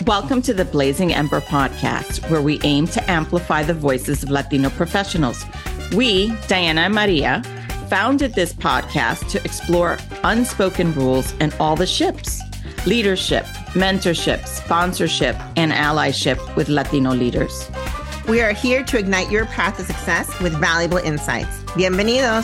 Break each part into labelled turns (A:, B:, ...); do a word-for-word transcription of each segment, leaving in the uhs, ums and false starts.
A: Welcome to the Blazing Ember podcast, where we aim to amplify the voices of Latino professionals. We, Diana and Maria, founded this podcast to explore unspoken rules and all the ships: leadership, mentorship, sponsorship, and allyship with Latino leaders.
B: We are here to ignite your path to success with valuable insights. Bienvenidos.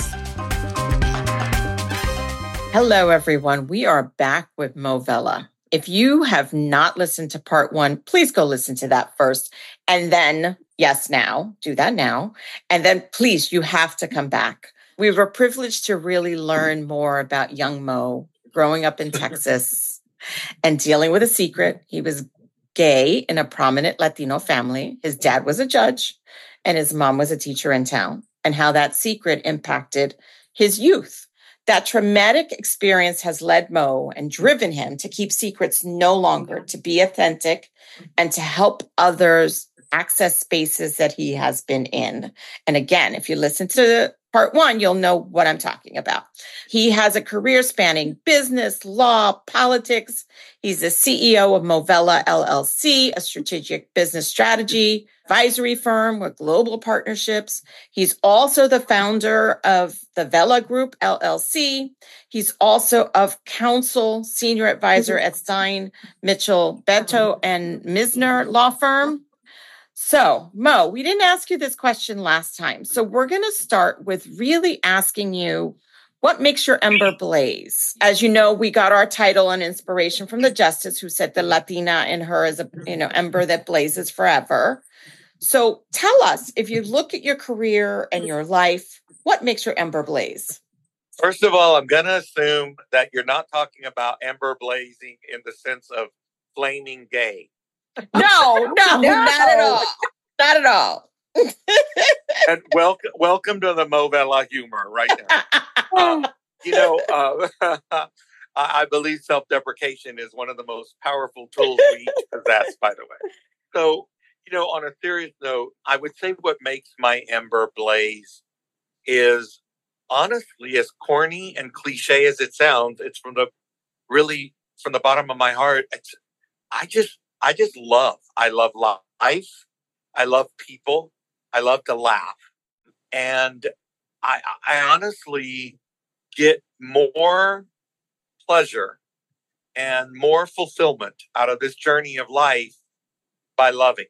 A: Hello, everyone. We are back with Mo Vela. If you have not listened to part one, please go listen to that first. And then, yes, now, do that now. And then please, you have to come back. We were privileged to really learn more about young Mo growing up in Texas and dealing with a secret. He was gay in a prominent Latino family. His dad was a judge and his mom was a teacher in town, and how that secret impacted his youth. That traumatic experience has led Mo and driven him to keep secrets no longer, to be authentic, and to help others access spaces that he has been in. And again, if you listen to part one, you'll know what I'm talking about. He has a career spanning business, law, politics. He's the C E O of Mo Vela L L C, a strategic business strategy advisory firm with global partnerships. He's also the founder of the Vela Group L L C. He's also of counsel, senior advisor at Stein, Mitchell, Beto, and Misner law firm. So, Mo, we didn't ask you this question last time. So we're going to start with really asking you, what makes your ember blaze? As you know, we got our title and inspiration from the Justice, who said the Latina in her is a you know ember that blazes forever. So tell us, if you look at your career and your life, what makes your ember blaze?
C: First of all, I'm going to assume that you're not talking about ember blazing in the sense of flaming gay.
A: No, no,
B: No.
A: not at all. Not at all.
C: And welcome, welcome to the Mo Vela humor right there. Uh, you know, uh, I, I believe self-deprecation is one of the most powerful tools we each possess, by the way. So, you know, on a serious note, I would say what makes my ember blaze is, honestly, as corny and cliche as it sounds, it's from the really from the bottom of my heart. It's, I just, I just love. I love life. I love people. I love to laugh, and I, I honestly get more pleasure and more fulfillment out of this journey of life by loving.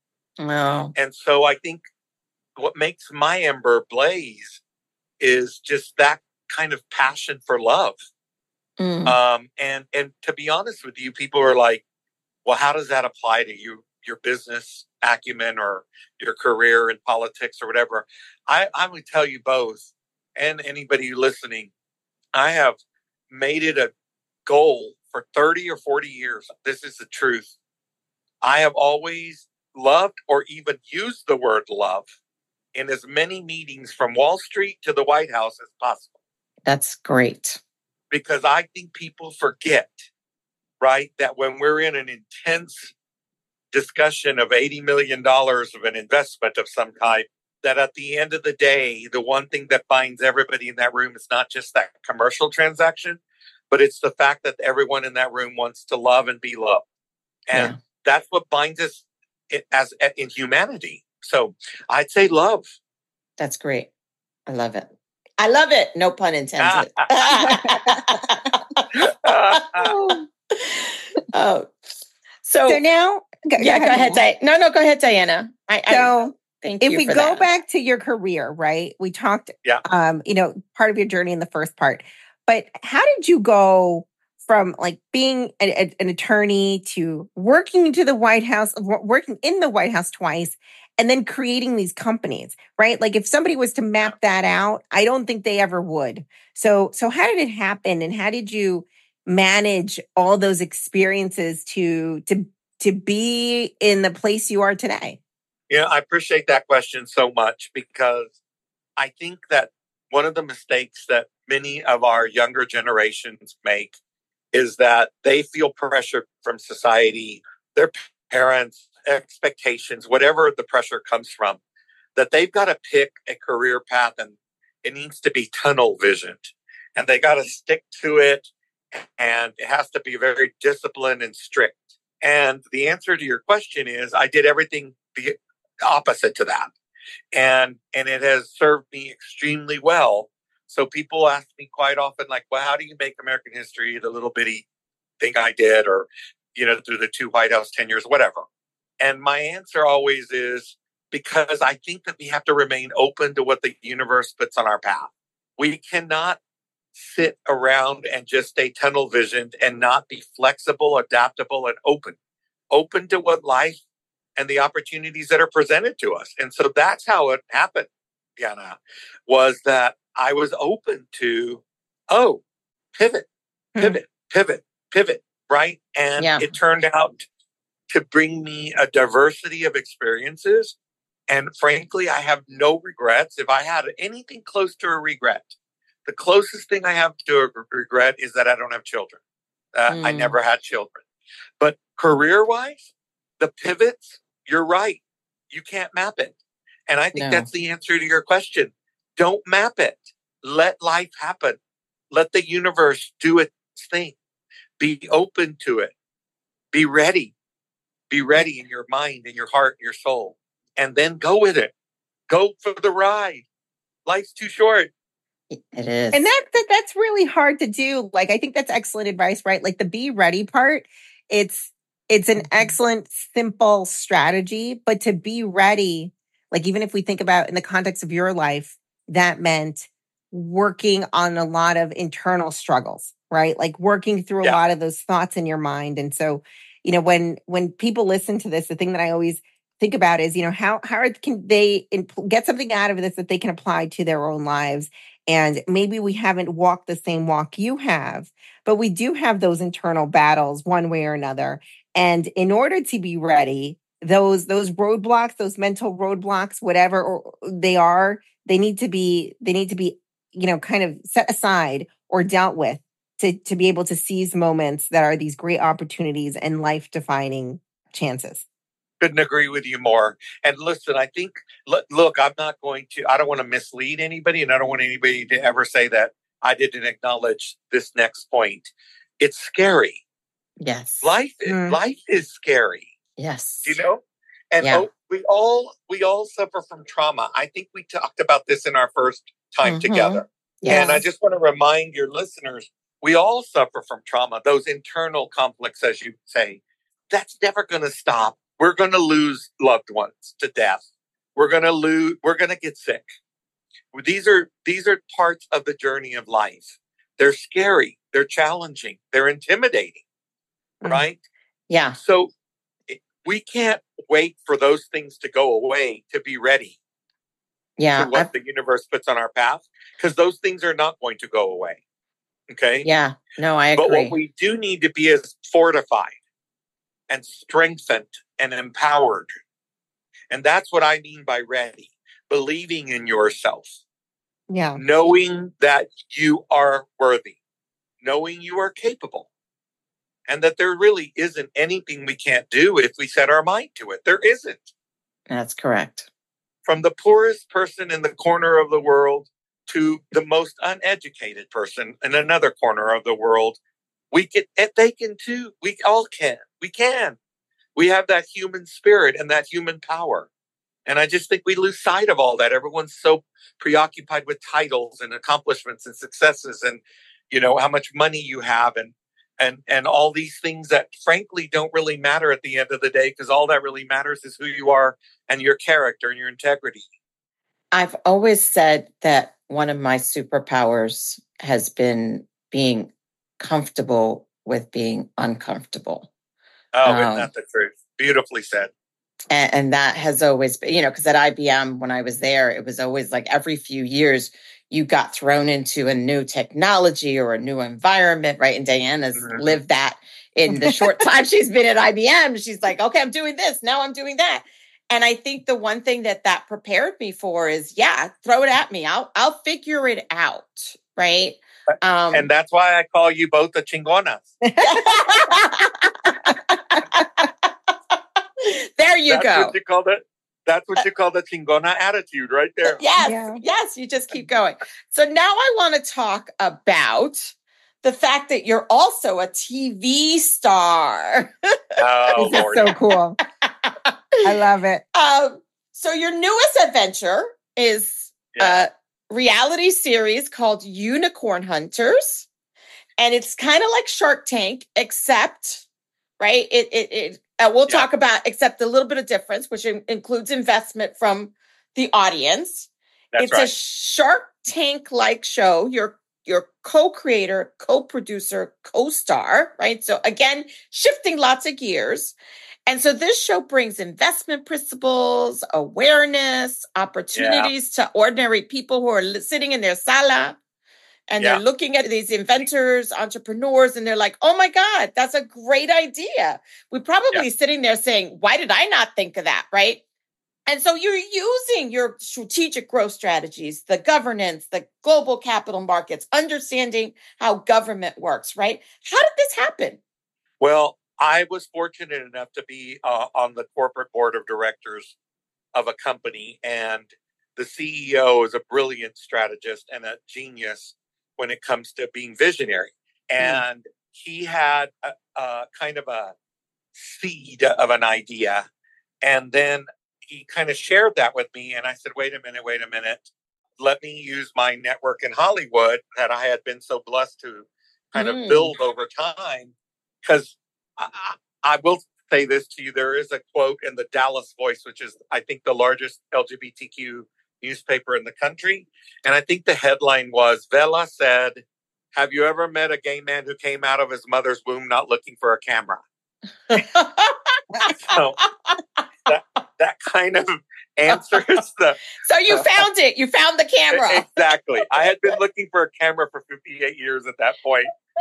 A: No.
C: And so I think what makes my ember blaze is just that kind of passion for love.
A: Mm.
C: Um, and, and to be honest with you, people are like, well, how does that apply to you, your business acumen or your career in politics or whatever? I, I would tell you both, and anybody listening, I have made it a goal for thirty or forty years. This is the truth. I have always loved or even used the word love in as many meetings from Wall Street to the White House as possible.
A: That's great.
C: Because I think people forget, right, that when we're in an intense discussion of eighty million dollars of an investment of some type, that at the end of the day, the one thing that binds everybody in that room is not just that commercial transaction, but it's the fact that everyone in that room wants to love and be loved. And yeah. That's what binds us as in humanity. So I'd say love.
A: That's great. I love it. I love it. No pun intended. oh, so,
B: so now,
A: go, yeah, go ahead. Di- no, no, go ahead, Diana. I,
B: so
A: I, thank you.
B: If we
A: for
B: go
A: that.
B: back to your career, right? We talked,
C: yeah.
B: um, you know, part of your journey in the first part, but how did you go from like being a, a, an attorney to working to the White House, working in the White House twice, and then creating these companies, right? Like if somebody was to map that out, I don't think they ever would. So, so how did it happen, and how did you manage all those experiences to to to be in the place you are today?
C: Yeah, I appreciate that question so much, because I think that one of the mistakes that many of our younger generations make is that they feel pressure from society, their parents, expectations, whatever the pressure comes from, that they've got to pick a career path and it needs to be tunnel visioned, and they got to stick to it, and it has to be very disciplined and strict. And the answer to your question is I did everything the opposite to that. And and it has served me extremely well. So people ask me quite often, like, well, how do you make American history the little bitty thing I did, or, you know, through the two White House tenures, whatever. And my answer always is because I think that we have to remain open to what the universe puts on our path. We cannot sit around and just stay tunnel visioned and not be flexible, adaptable, and open. Open to what life and the opportunities that are presented to us. And so that's how it happened, Diana, was that I was open to, oh, pivot, pivot, hmm. pivot, pivot, right? And yeah. it turned out to bring me a diversity of experiences. And frankly, I have no regrets. If I had anything close to a regret, the closest thing I have to a regret is that I don't have children. Uh, mm. I never had children. But career-wise, the pivots, you're right. You can't map it. And I think no. that's the answer to your question. Don't map it. Let life happen. Let the universe do its thing. Be open to it. Be ready. Be ready in your mind, in your heart, your soul. And then go with it. Go for the ride. Life's too short.
A: It is.
B: And that, that that's really hard to do. Like, I think that's excellent advice, right? Like the be ready part, it's it's an excellent, simple strategy. But to be ready, like even if we think about in the context of your life, that meant working on a lot of internal struggles, right? Like working through a yeah. lot of those thoughts in your mind. And so, you know, when when people listen to this, the thing that I always think about is, you know, how how can they impl- get something out of this that they can apply to their own lives? And maybe we haven't walked the same walk you have, but we do have those internal battles one way or another. And in order to be ready, those those roadblocks, those mental roadblocks, whatever or they are, they need to be they need to be, you know, kind of set aside or dealt with to to be able to seize moments that are these great opportunities and life-defining chances.
C: Couldn't agree with you more. And listen, I think, look, I'm not going to, I don't want to mislead anybody, and I don't want anybody to ever say that I didn't acknowledge this next point. It's scary.
A: Yes.
C: Life is, mm. life is scary.
A: Yes.
C: You know? And yeah. oh, we all, we all suffer from trauma. I think we talked about this in our first time mm-hmm. together. Yes. And I just want to remind your listeners, we all suffer from trauma, those internal conflicts, as you say. That's never going to stop. We're going to lose loved ones to death. We're going to lose, we're going to get sick. These are, these are parts of the journey of life. They're scary. They're challenging. They're intimidating. Mm. Right?
A: Yeah.
C: So we can't wait for those things to go away to be ready.
A: Yeah.
C: To what
A: I've...
C: the universe puts on our path, because those things are not going to go away. Okay.
A: Yeah. No, I agree.
C: But what we do need to be is fortified and strengthened and empowered. And that's what I mean by ready. Believing in yourself.
B: Yeah.
C: Knowing that you are worthy. Knowing you are capable. And that there really isn't anything we can't do if we set our mind to it. There isn't.
A: That's correct.
C: From the poorest person in the corner of the world to the most uneducated person in another corner of the world, we can, they can too. We all can. We can. We have that human spirit and that human power. And I just think we lose sight of all that. Everyone's so preoccupied with titles and accomplishments and successes and, you know, how much money you have and and and all these things that frankly don't really matter at the end of the day, because all that really matters is who you are and your character and your integrity.
A: I've always said that one of my superpowers has been being comfortable with being uncomfortable.
C: Oh, um, isn't that the truth? Beautifully said.
A: And, and that has always been, you know, because at I B M, when I was there, it was always like every few years you got thrown into a new technology or a new environment, right? And Diana's mm-hmm. lived that in the short time she's been at I B M. She's like, okay, I'm doing this. Now I'm doing that. And I think the one thing that that prepared me for is, yeah, throw it at me. I'll, I'll figure it out. Right.
C: Um, and that's why I call you both the chingonas.
A: There you
C: that's
A: go.
C: What you call that. That's what you call the chingona attitude right there.
A: Yes.
B: Yeah.
A: Yes. You just keep going. So now I want to talk about the fact that you're also a T V star.
C: Oh,
B: This is
C: Lord.
B: so cool. I love it.
A: Um, so your newest adventure is
C: Yeah.
A: a reality series called Unicorn Hunters. And it's kind of like Shark Tank, except, right? It, it, it uh, we'll
C: Yeah.
A: talk about, except a little bit of difference, which in- includes investment from the audience.
C: That's
A: It's a
C: right.
A: Shark Tank-like show. You're your co-creator, co-producer, co-star, right? So again, shifting lots of gears. And so this show brings investment principles, awareness, opportunities to ordinary people who are li- sitting in their sala and
C: Yeah.
A: they're looking at these inventors, entrepreneurs, and they're like, oh my God, that's a great idea. We're probably
C: Yeah.
A: sitting there saying, why did I not think of that, right? And so you're using your strategic growth strategies, the governance, the global capital markets, understanding how government works, right? How did this happen?
C: Well, I was fortunate enough to be uh, on the corporate board of directors of a company, and the C E O is a brilliant strategist and a genius when it comes to being visionary. And mm. he had a, a kind of a seed of an idea, and then he kind of shared that with me, and I said, wait a minute, wait a minute. Let me use my network in Hollywood that I had been so blessed to kind mm. of build over time. Because I, I will say this to you, there is a quote in the Dallas Voice, which is, I think, the largest L G B T Q newspaper in the country. And I think the headline was, Vela said, have you ever met a gay man who came out of his mother's womb not looking for a camera? So that, that kind of answers the...
A: So you found it. You found the camera.
C: Exactly. I had been looking for a camera for fifty-eight years at that point.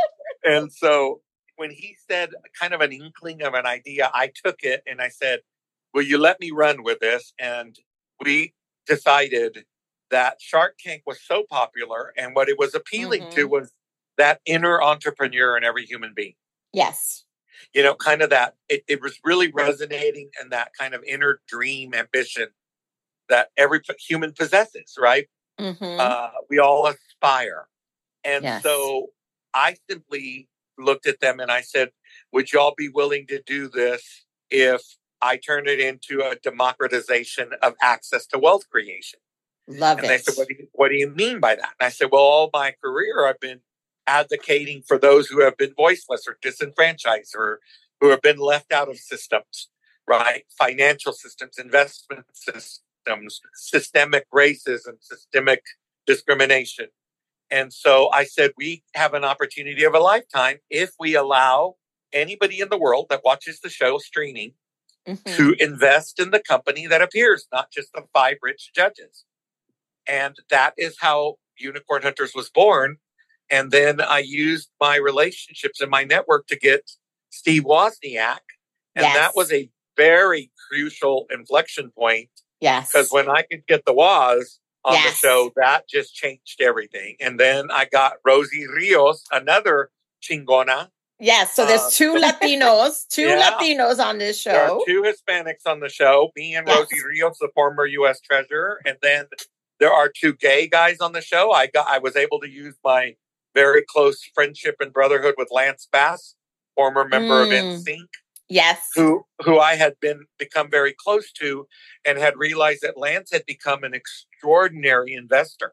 C: And so when he said kind of an inkling of an idea, I took it and I said, will you let me run with this? And we decided that Shark Tank was so popular, and what it was appealing mm-hmm. to was that inner entrepreneur in every human being.
A: Yes.
C: You know, kind of that, it, it was really resonating in that kind of inner dream ambition that every human possesses, right?
A: Mm-hmm.
C: Uh, we all aspire. And
A: yes.
C: so I simply looked at them and I said, would y'all be willing to do this if I turn it into a democratization of access to wealth creation?
A: Love
C: and
A: it.
C: they said, what do, you, what do you mean by that? And I said, well, all my career I've been advocating for those who have been voiceless or disenfranchised or who have been left out of systems, right? Financial systems, investment systems, systemic racism, systemic discrimination. And so I said, we have an opportunity of a lifetime if we allow anybody in the world that watches the show streaming mm-hmm. to invest in the company that appears, not just the five rich judges. And that is how Unicorn Hunters was born. And then I used my relationships and my network to get Steve Wozniak. And yes. that was a very crucial inflection point.
A: Yes.
C: Because when I could get the Woz on
A: yes.
C: the show, that just changed everything. And then I got Rosie Rios, another chingona.
A: Yes, so there's two um, Latinos, two yeah. Latinos on this show.
C: There are two Hispanics on the show, me and yes. Rosie Rios, the former U S treasurer. And then there are two gay guys on the show. I got, I was able to use my very close friendship and brotherhood with Lance Bass, former member mm. of N Sync.
A: Yes.
C: Who who I had been become very close to and had realized that Lance had become an extraordinary investor.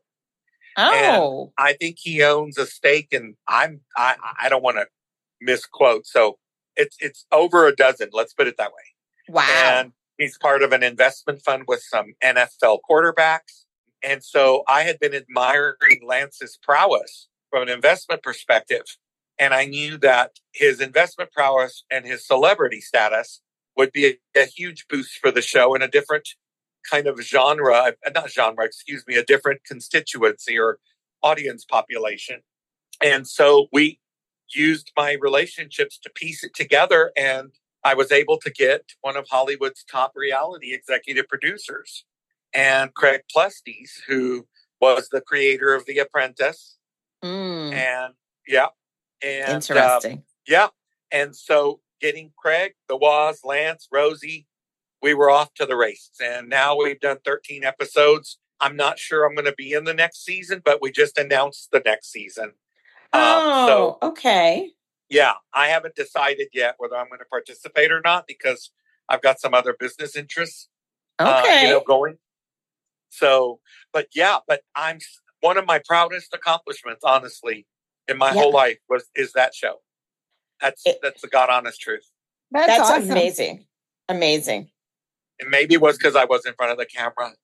A: Oh.
C: And I think he owns a stake, and I'm I I don't want to misquote. So it's it's over a dozen, let's put it that way.
A: Wow.
C: And he's part of an investment fund with some N F L quarterbacks. And so I had been admiring Lance's prowess from an investment perspective. And I knew that his investment prowess and his celebrity status would be a, a huge boost for the show in a different kind of genre, not genre, excuse me, a different constituency or audience population. And so we used my relationships to piece it together. And I was able to get one of Hollywood's top reality executive producers, and Craig Plestes, who was the creator of The Apprentice.
A: Mm.
C: And yeah. And,
A: Interesting.
C: Um, yeah. And so getting Craig, the Woz, Lance, Rosie, we were off to the races. And now we've done thirteen episodes. I'm not sure I'm going to be in the next season, but we just announced the next season.
A: Oh, um, so, okay.
C: Yeah, I haven't decided yet whether I'm going to participate or not because I've got some other business interests,
A: okay.
C: uh, you know, going. So, but yeah, but I'm one of my proudest accomplishments, honestly, in my yeah. whole life was is that show. That's it, that's the God honest truth.
A: That's, that's awesome. amazing, amazing.
C: And maybe it was because I was in front of the camera.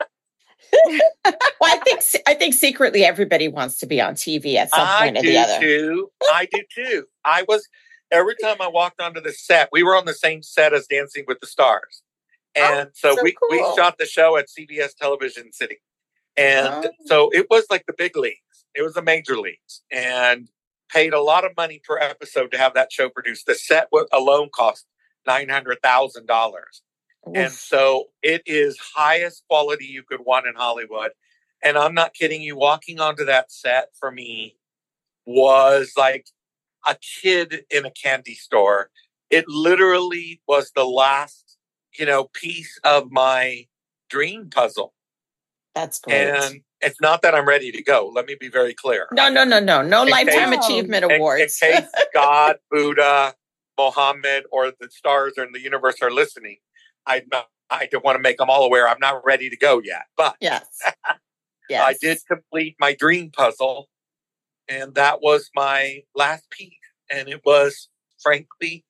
A: Well, I think I think secretly everybody wants to be on T V at some point
C: I
A: or the other.
C: I do too. I do too. I was every time I walked onto the set. We were on the same set as Dancing with the Stars, and oh, so, so we cool. we shot the show at C B S Television City, and oh. so it was like the big leagues. It was the major leagues, and paid a lot of money per episode to have that show produced. The set alone cost nine hundred thousand dollars. And so it is highest quality you could want in Hollywood. And I'm not kidding you. Walking onto that set for me was like a kid in a candy store. It literally was the last, you know, piece of my dream puzzle.
A: That's great.
C: And it's not that I'm ready to go. Let me be very clear.
A: No, no, no, no. No Lifetime case, Achievement Awards.
C: In, in case God, Buddha, Mohammed, or the stars or in the universe are listening. I I don't want to make them all aware I'm not ready to go yet, but
A: yes, yes.
C: I did complete my dream puzzle, and that was my last piece. And it was, frankly,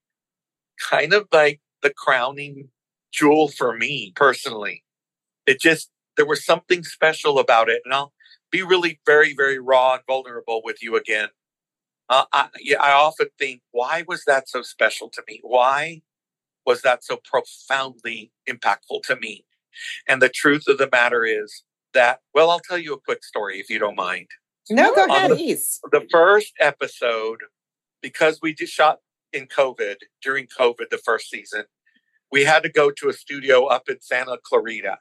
C: kind of like the crowning jewel for me personally. It just there was something special about it, and I'll be really very, very raw and vulnerable with you again. Uh, I, yeah, I often think, why was that so special to me? Why was that so profoundly impactful to me? And the truth of the matter is that, well, I'll tell you a quick story if you don't mind.
B: No, go ahead.
C: The, the first episode, because we just shot in COVID, during COVID, the first season, we had to go to a studio up in Santa Clarita.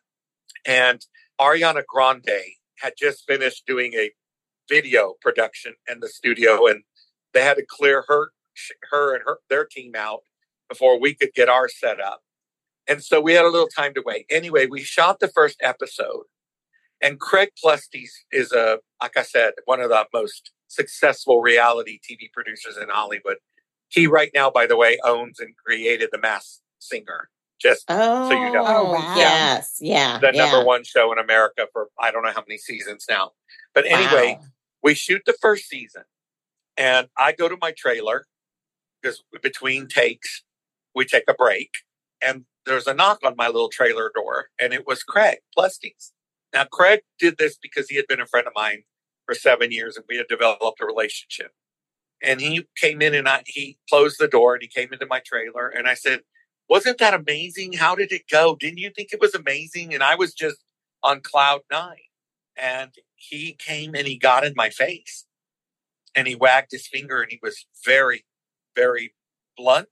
C: And Ariana Grande had just finished doing a video production in the studio, and they had to clear her, her and her their team out before we could get ours set up. And so we had a little time to wait. Anyway, we shot the first episode. And Craig Plestis is, a, like I said, one of the most successful reality T V producers in Hollywood. He right now, by the way, owns and created The Masked Singer. Just
A: oh,
C: so you know.
A: Oh, wow. Yes, yeah.
C: The
A: yeah.
C: number one show in America for I don't know how many seasons now. But anyway, wow. we shoot the first season. And I go to my trailer because between takes, we take a break, and there's a knock on my little trailer door, and it was Craig Plestis. Now, Craig did this because he had been a friend of mine for seven years, and we had developed a relationship. And he came in, and I, he closed the door, and he came into my trailer, and I said, wasn't that amazing? How did it go? Didn't you think it was amazing? And I was just on cloud nine. And he came, and he got in my face, and he wagged his finger, and he was very, very blunt,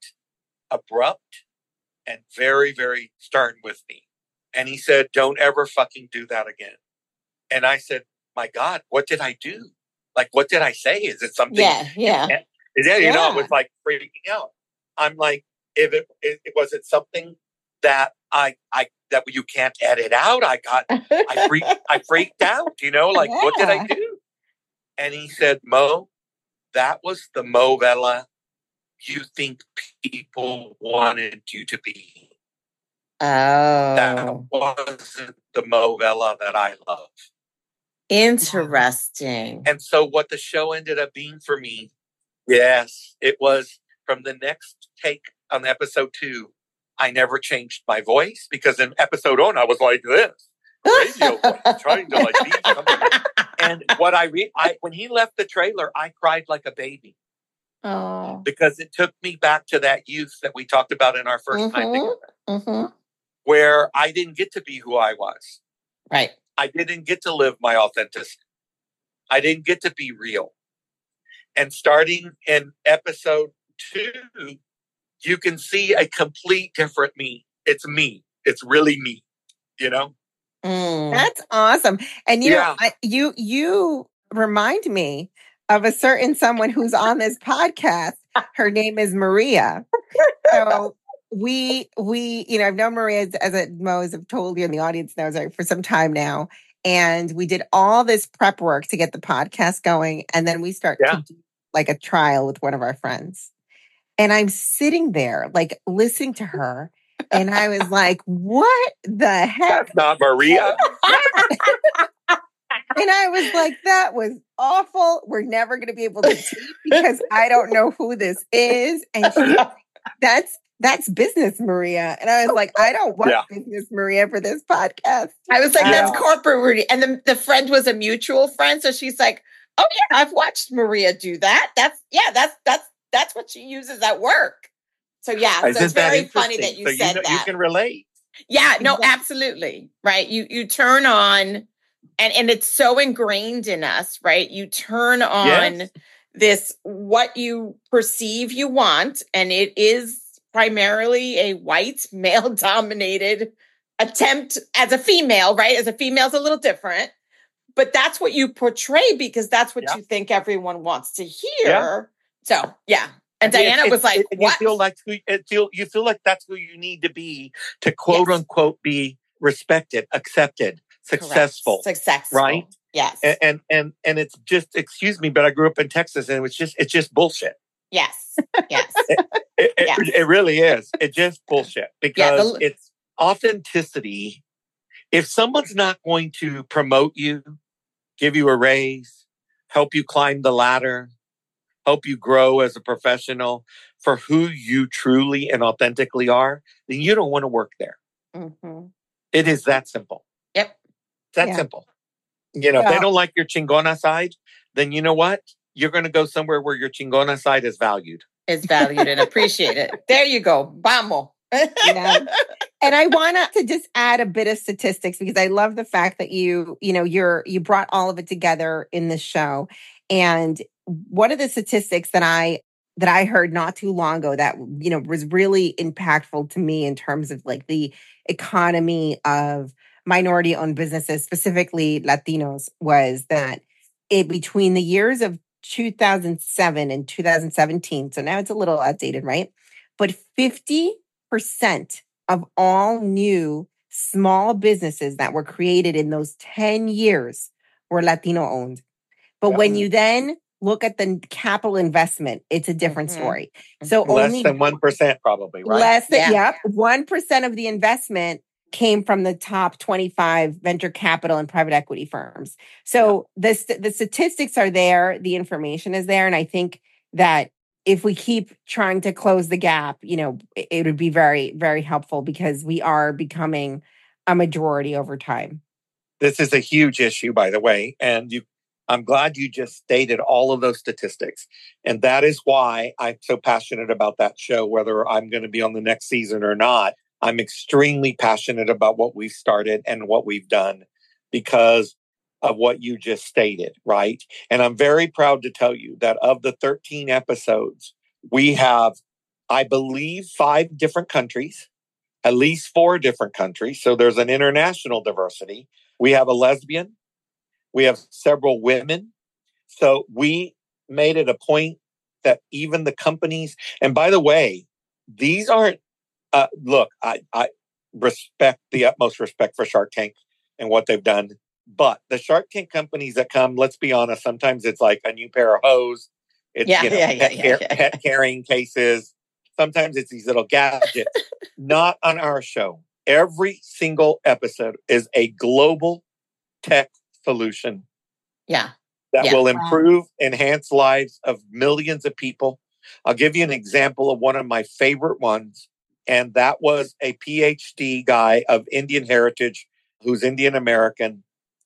C: abrupt, and very, very stern with me. And he said, don't ever fucking do that again. And I said, my God, what did I do? Like, what did I say? Is it something?
A: Yeah, yeah.
C: Is that, you yeah. know, it was like freaking out. I'm like, if it, it was it something that I, I, that you can't edit out? I got, I freaked, I freaked out, you know, like, yeah. what did I do? And he said, Mo, that was the Mo Vela you think people wanted you to be.
A: Oh.
C: That wasn't the Mo Vela that I love.
A: Interesting.
C: And so what the show ended up being for me, yes, it was from the next take on episode two, I never changed my voice because in episode one, I was like this. Radio voice, trying to like be something. And what I, re- I, when he left the trailer, I cried like a baby.
A: Oh.
C: Because it took me back to that youth that we talked about in our first
A: mm-hmm.
C: time together.
A: Mm-hmm.
C: Where I didn't get to be who I was.
A: Right.
C: I didn't get to live my authenticity. I didn't get to be real. And starting in episode two, you can see a complete different me. It's me. It's really me, you know?
B: Mm. That's awesome. And you yeah. know, I, you you remind me of a certain someone who's on this podcast. Her name is Maria. So we we you know I've known Maria as, as a Mo, as I've told you, and the audience knows her for some time now. and we did all this prep work to get the podcast going. And then we start
C: Yeah.
B: to do like a trial with one of our friends. And I'm sitting there, like listening to her. And I was like, what the heck?
C: That's not Maria.
B: And I was like, that was awful. We're never going to be able to teach because I don't know who this is. And she, that's that's business Maria. And I was like, I don't want
C: Yeah.
B: business Maria for this podcast.
A: I was like,
C: Yeah.
A: that's corporate Rudy. And the, the friend was a mutual friend. So she's like, oh yeah, I've watched Maria do that. That's, yeah, that's, that's, that's what she uses at work. So yeah, so
C: Isn't
A: it's
C: that
A: very funny
C: interesting?
A: that you
C: so
A: said
C: you know,
A: that.
C: You can relate.
A: Yeah, no,
B: Exactly.
A: absolutely. Right. You, you turn on and, and it's so ingrained in us, right? You turn on
C: Yes.
A: this, what you perceive you want. And it is primarily a white male dominated attempt as a female, right? As a female is a little different, but that's what you portray because that's what
C: Yeah.
A: you think everyone wants to hear.
C: Yeah.
A: So yeah. And
C: It's-
A: Diana
C: it's-
A: was like,
C: it- you
A: what?
C: feel like who, it feel you feel like that's who you need to be to quote
A: Yes.
C: unquote be respected, accepted,
A: Correct.
C: successful,
A: Successful.
C: right?
A: Yes.
C: And, and and and it's just excuse me, but I grew up in Texas, and it was just it's just bullshit.
A: Yes. Yes.
C: It, it,
A: Yes.
C: it really is. It's just bullshit because
A: the-
C: it's authenticity. If someone's not going to promote you, give you a raise, help you climb the ladder, help you grow as a professional for who you truly and authentically are, then you don't want to work there.
A: Mhm.
C: It is that simple.
A: Yep.
C: That
B: Yeah.
C: simple. You know, if
B: Yeah.
C: they don't like your chingona side, then you know what? You're going to go somewhere where your chingona side is valued.
A: Is valued and appreciated. There you go. Vamos.
B: Yeah. And I want to just add a bit of statistics because I love the fact that you, you know, you're, you brought all of it together in this show. And one of the statistics that I, that I heard not too long ago that, you know, was really impactful to me in terms of like the economy of minority owned businesses, specifically Latinos, was that it between the years of two thousand seven and two thousand seventeen. So now it's a little outdated, right? But fifty percent of all new small businesses that were created in those ten years were Latino owned. But
C: Yeah.
B: when you then look at the capital investment, it's a different
A: Mhm.
B: story. So
C: Less
B: only
C: than one percent probably, right?
B: less than,
A: Yeah.
B: yep, one percent of the investment came from the top twenty-five venture capital and private equity firms. So the, st- the statistics are there, the information is there. And I think that if we keep trying to close the gap, you know, it, it would be very, very helpful because we are becoming a majority over time.
C: This is a huge issue, by the way. And you, I'm glad you just stated all of those statistics. And that is why I'm so passionate about that show, whether I'm going to be on the next season or not. I'm extremely passionate about what we've started and what we've done because of what you just stated, right? And I'm very proud to tell you that of the thirteen episodes, we have, I believe, five different countries, at least four different countries. So there's an international diversity. We have a lesbian. We have several women. So we made it a point that even the companies, and by the way, these aren't, uh, look, I, I respect the utmost respect for Shark Tank and what they've done. But the Shark Tank companies that come, let's be honest, sometimes it's like a new pair of hose. It's
A: Yeah,
C: you know,
A: yeah, yeah,
C: pet,
A: yeah,
C: care-
A: yeah.
C: pet carrying cases. Sometimes it's these little gadgets. Not on our show. Every single episode is a global tech solution
A: Yeah.
C: that
A: Yeah.
C: will
B: Wow.
C: improve, enhance lives of millions of people. I'll give you an example of one of my favorite ones. And that was a P H D guy of Indian heritage who's Indian American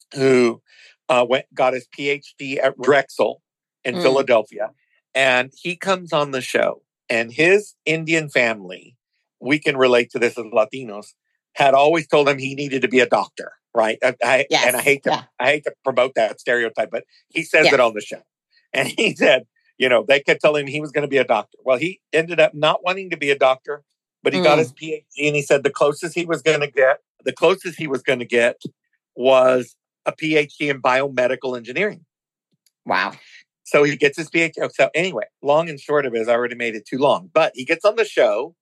C: who uh, went got his P H D at Drexel in
A: Mm.
C: Philadelphia. And he comes on the show. And his Indian family, we can relate to this as Latinos, had always told him he needed to be a doctor, right? I, I,
A: Yes.
C: And I hate to
A: Yeah.
C: I hate to promote that stereotype, but he says
A: Yeah.
C: it on the show. And he said, you know, they kept telling him he was going to be a doctor. Well, he ended up not wanting to be a doctor, but he got
A: Mm.
C: his P H D and he said the closest he was going to get, the closest he was going to get was a P H D in biomedical engineering.
A: Wow.
C: So he gets his P H D. So anyway, long and short of it is I already made it too long, but he gets on the show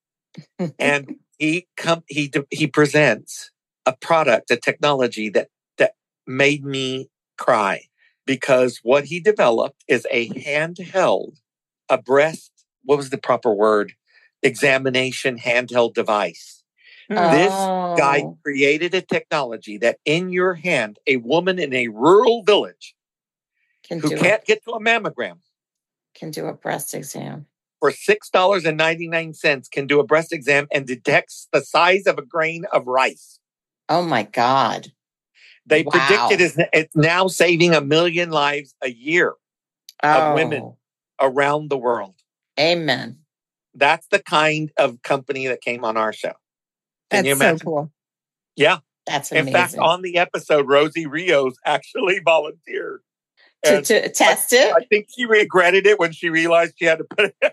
C: and he come he he presents a product, a technology that that made me cry because what he developed is a handheld, a breast, what was the proper word? Examination handheld device.
A: Oh.
C: This guy created a technology that in your hand, a woman in a rural village
A: Can
C: who
A: do
C: can't
A: a,
C: get to a mammogram
A: can do a breast exam.
C: for six dollars and ninety-nine cents can do a breast exam and detects the size of a grain of rice.
A: Oh my God.
C: They
A: Wow.
C: predicted it's, it's now saving a million lives a year
A: Oh.
C: of women around the world.
A: Amen.
C: That's the kind of company that came on our show. Can
B: That's
C: you imagine?
B: so cool.
C: Yeah.
A: That's
C: In
A: amazing.
C: fact, on the episode, Rosie Rios actually volunteered.
A: to,
C: And
A: to test it?
C: I think she regretted it when she realized she had to put it.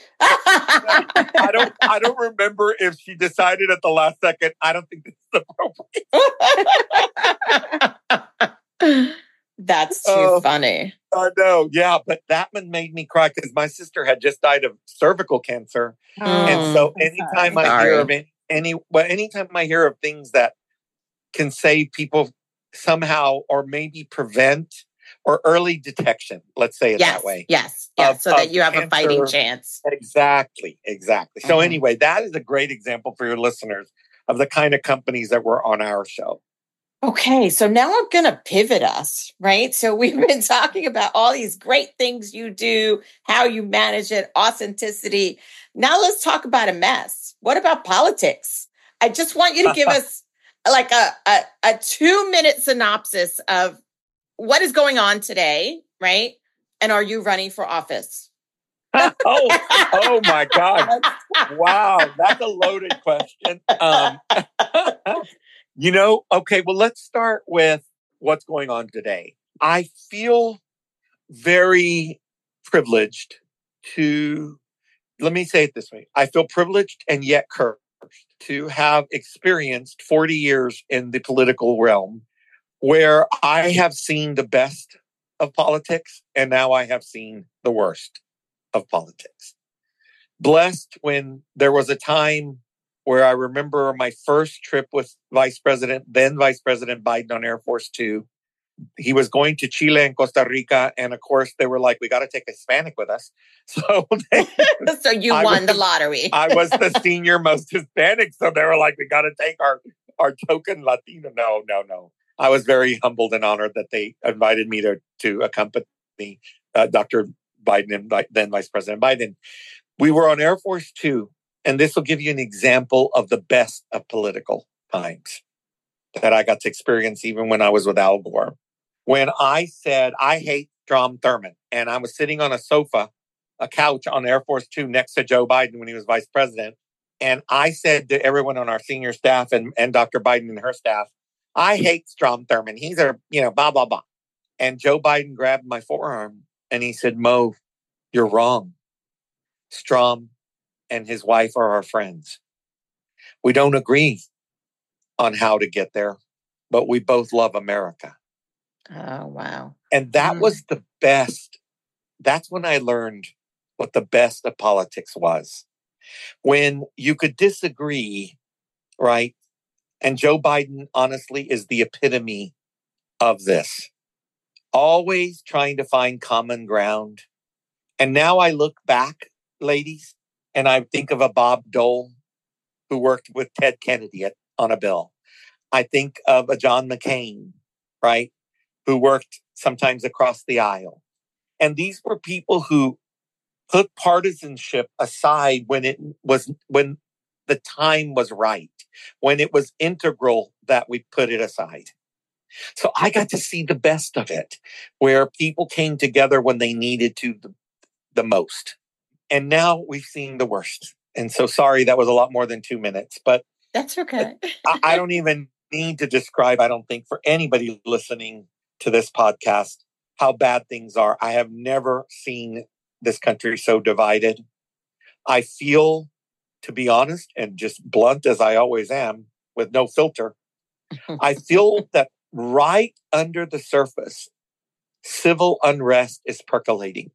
C: I don't. I don't remember if she decided at the last second. I don't think this is appropriate.
A: That's too
C: Oh,
A: funny.
C: I know. Yeah, but that one made me cry because my sister had just died of cervical cancer,
B: Oh,
C: and so
B: I'm
C: anytime
B: sorry.
C: I
A: Sorry.
C: hear of any, any, well, anytime I hear of things that can save people somehow, or maybe prevent or early detection, let's say it
A: Yes.
C: that way.
A: Yes. Yes.
C: Of-
A: so that
C: of
A: you have a fighting
C: cancer.
A: chance.
C: Exactly, exactly. So
A: Mhm.
C: anyway, that is a great example for your listeners of the kind of companies that were on our show.
A: Okay, so now I'm going to pivot us, right? So we've been talking about all these great things you do, how you manage it, authenticity. Now let's talk about a mess. What about politics? I just want you to give us like a, a, a two minute synopsis of what is going on today, right? And are you running for office?
C: oh, oh my God. Wow, that's a loaded question. Um, you know, okay, well, let's start with what's going on today. I feel very privileged to, let me say it this way. I feel privileged and yet cursed to have experienced forty years in the political realm where I have seen the best of politics and now I have seen the worst of politics. Blessed when there was a time where I remember my first trip with Vice President, then Vice President Biden on Air Force Two. He was going to Chile and Costa Rica. And of course, they were like, we got to take a Hispanic with us. So, they,
A: so you
C: I
A: won
C: was,
A: the lottery.
C: I was the senior most Hispanic. So they were like, we got to take our, our token Latino. No, no, no. I was very humbled and honored that they invited me to, to accompany uh, Doctor Biden and then Vice President Biden. We were on Air Force Two. And this will give you an example of the best of political times that I got to experience even when I was with Al Gore. When I said, I hate Strom Thurmond, and I was sitting on a sofa, a couch on Air Force Two next to Joe Biden when he was vice president. And I said to everyone on our senior staff and, and Doctor Biden and her staff, I hate Strom Thurmond. He's a, you know, blah, blah, blah. And Joe Biden grabbed my forearm and he said, Mo, you're wrong. Strom and his wife are our friends. We don't agree on how to get there, but we both love America.
A: Oh, wow.
C: And that
B: Mm.
C: was the best. That's when I learned what the best of politics was. When you could disagree, right? And Joe Biden, honestly, is the epitome of this. Always trying to find common ground. And now I look back, ladies, and I think of a Bob Dole who worked with Ted Kennedy at, on a bill. I think of a John McCain, right, who worked sometimes across the aisle. And these were people who put partisanship aside when it was when the time was right, when it was integral that we put it aside. So I got to see the best of it, where people came together when they needed to the, the most. And now we've seen the worst. And so sorry, that was a lot more than two minutes, but
A: That's okay.
C: I, I don't even need to describe, I don't think, for anybody listening to this podcast, how bad things are. I have never seen this country so divided. I feel, to be honest, and just blunt as I always am, with no filter, I feel that right under the surface, civil unrest is percolating.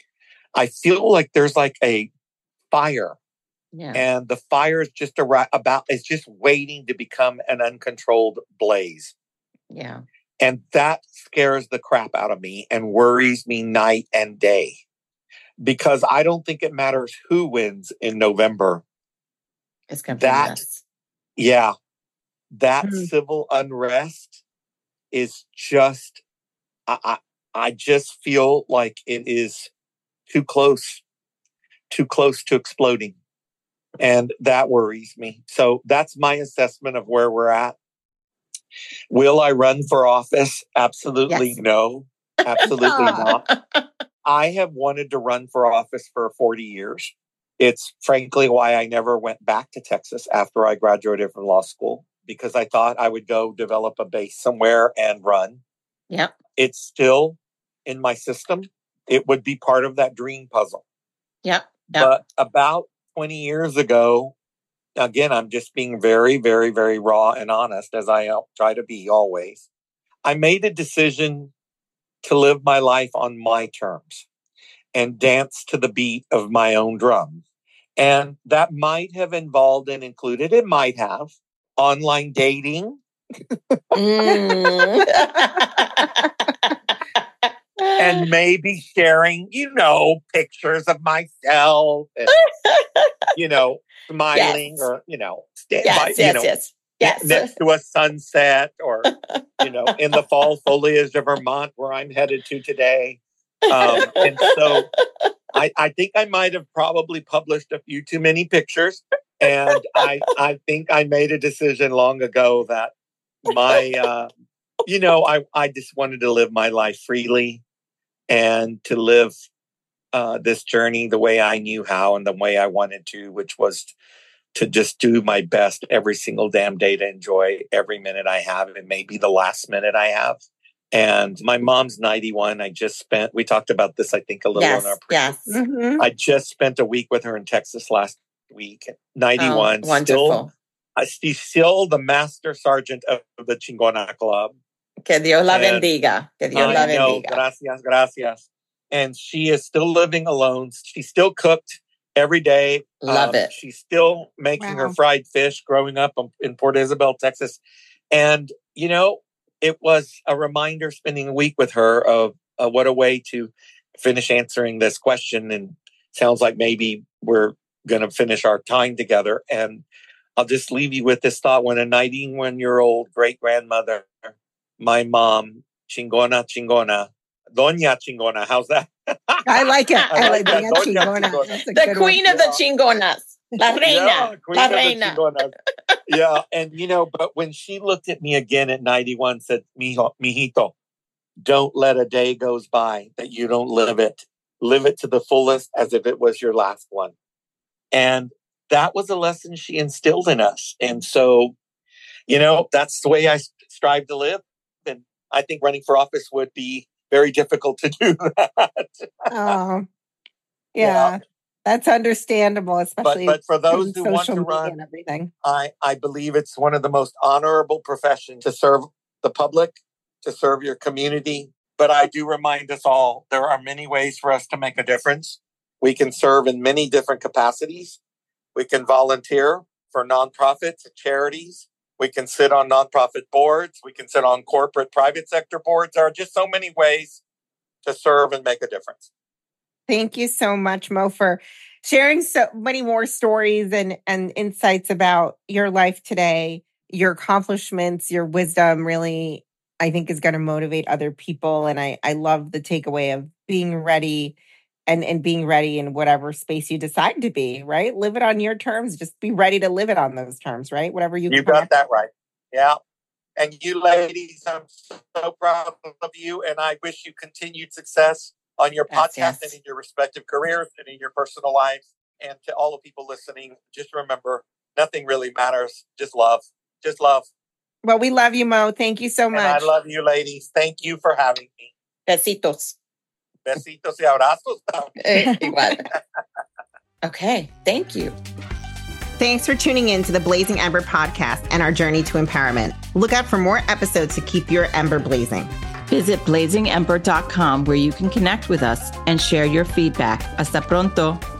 C: I feel like there's like a fire,
A: Yeah.
C: and the fire is just a, about, it's just waiting to become an uncontrolled blaze.
A: Yeah.
C: And that scares the crap out of me and worries me night and day, because I don't think it matters who wins in November.
A: It's going to
C: that,
A: be less.
C: Yeah, that
B: Mm.
C: civil unrest is just, I, I, I just feel like it is too close, too close to exploding. And that worries me. So that's my assessment of where we're at. Will I run for office? Absolutely
A: Yes.
C: no. Absolutely not. I have wanted to run for office for forty years. It's frankly why I never went back to Texas after I graduated from law school, because I thought I would go develop a base somewhere and run.
A: Yep.
C: It's still in my system. It would be part of that dream puzzle.
A: Yep. Yep.
C: But about twenty years ago, again, I'm just being very, very, very raw and honest, as I try to be always. I made a decision to live my life on my terms and dance to the beat of my own drum. And that might have involved and included, it might have, online dating.
A: Mm.
C: And maybe sharing, you know, pictures of myself and, you know, smiling
A: Yes.
C: or, you know, stand
A: yes,
C: by,
A: yes,
C: you know,
A: yes, yes.
C: next to a sunset, or, you know, in the fall foliage of Vermont where I'm headed to today. Um, and so I, I think I might have probably published a few too many pictures. And I, I think I made a decision long ago that my, uh, you know, I, I just wanted to live my life freely and to live uh, this journey the way I knew how and the way I wanted to, which was to just do my best every single damn day to enjoy every minute I have, and maybe the last minute I have. And my mom's ninety-one. I just spent, we talked about this, I think, a little
A: yes,
C: on our previous.
A: yes.
B: Mm-hmm.
C: I just spent a week with her in Texas last week. ninety-one.
A: Oh, wonderful.
C: Still, uh, she's still the master sergeant of the Chingona Club.
A: Que Dios la
C: And
A: bendiga. Que Dios la
C: I know,
A: bendiga.
C: gracias, gracias. And she is still living alone. She still cooked every day.
A: Love
C: Um,
A: it.
C: She's still making
B: Wow.
C: her fried fish growing up in Port Isabel, Texas. And, you know, it was a reminder spending a week with her of uh, what a way to finish answering this question. And sounds like maybe we're going to finish our time together. And I'll just leave you with this thought. When a ninety-one-year-old great-grandmother, my mom, Chingona, Chingona, Doña Chingona, how's that?
B: I like it. I,
C: I
B: like
C: like that.
B: Doña
C: Doña
B: Chingona.
C: Chingona.
B: That's a
A: The
B: good
A: queen
B: one.
A: of the chingonas. La reina.
C: Yeah, queen
A: La
C: of the
A: reina.
C: chingonas. Yeah, and you know, but when she looked at me again at ninety-one, said, Mijo, mijito, don't let a day goes by that you don't live it. Live it to the fullest as if it was your last one. And that was a lesson she instilled in us. And so, you know, that's the way I strive to live. And I think running for office would be very difficult to do that.
B: Oh, yeah.
C: Yeah.
B: That's understandable, especially
C: but for those
B: with
C: who want
B: social
C: to
B: media
C: run,
B: and everything.
C: I, I believe it's one of the most honorable professions to serve the public, to serve your community. But I do remind us all, there are many ways for us to make a difference. We can serve in many different capacities. We can volunteer for nonprofits and charities. We can sit on nonprofit boards. We can sit on corporate private sector boards. There are just so many ways to serve and make a difference.
B: Thank you so much, Mo, for sharing so many more stories and, and insights about your life today. Your accomplishments, your wisdom really, I think, is going to motivate other people. And I, I love the takeaway of being ready and, and being ready in whatever space you decide to be, right? Live it on your terms. Just be ready to live it on those terms, right? Whatever you
C: You
B: come
C: got
B: up
C: that right. Yeah. And you ladies, I'm so proud of you. And I wish you continued success on your
A: Yes,
C: podcast
A: yes.
C: and in your respective careers and in your personal lives. And to all the people listening, just remember, nothing really matters. Just love. Just love.
B: Well, we love you, Mo. Thank you so
C: And I
B: much.
C: love you, ladies. Thank you for having me.
A: Besitos.
C: Besitos y abrazos.
A: Eh, igual. Okay. Thank you.
B: Thanks for tuning in to the Blazing Ember podcast and our journey to empowerment. Look out for more episodes to keep your ember blazing.
D: Visit blazing ember dot com where you can connect with us and share your feedback. Hasta pronto.